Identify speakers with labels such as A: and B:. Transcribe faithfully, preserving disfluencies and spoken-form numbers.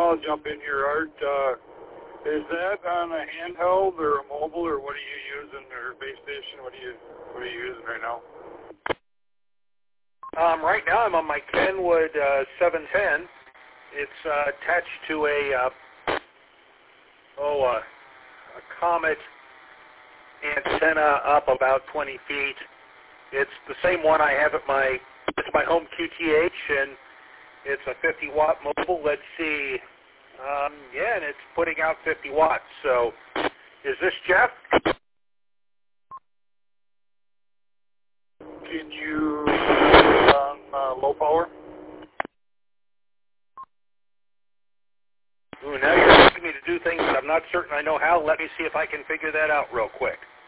A: I'll jump in here, Art. Uh, is that on a handheld or a mobile, or what are you using, or base station? What are you What are you using right now?
B: Um, right now I'm on my Kenwood uh, seven ten. It's uh, attached to a uh, oh uh, a Comet antenna up about twenty feet. It's the same one I have at my it's my home Q T H, and it's a fifty watt mobile. Let's see, um, yeah, and it's putting out fifty watts. So, is this Jeff?
A: Can you on uh, low power?
B: Ooh, now you're asking me to do things that I'm not certain I know how. Let me see if I can figure that out real quick.